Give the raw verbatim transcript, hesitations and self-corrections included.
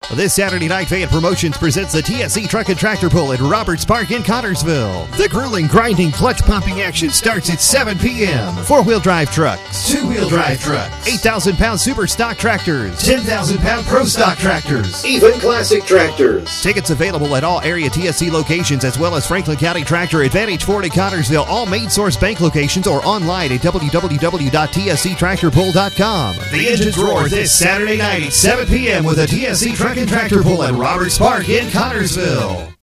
This Saturday night, Fayette Promotions presents the T S C Truck and Tractor Pull at Roberts Park in Connorsville. The grueling, grinding, clutch-pumping action starts at seven p.m. Four-wheel drive trucks, two-wheel drive trucks, eight thousand pound super stock tractors, ten thousand pound pro stock tractors, even classic tractors. Tickets available at all area T S C locations as well as Franklin County Tractor, Advantage Ford in Connorsville, all main source bank locations, or online at w w w dot t s c tractor pull dot com. The engines roar this Saturday night at seven p.m. with a T S C Truck and Tractor Pull at Roberts Park in Connorsville.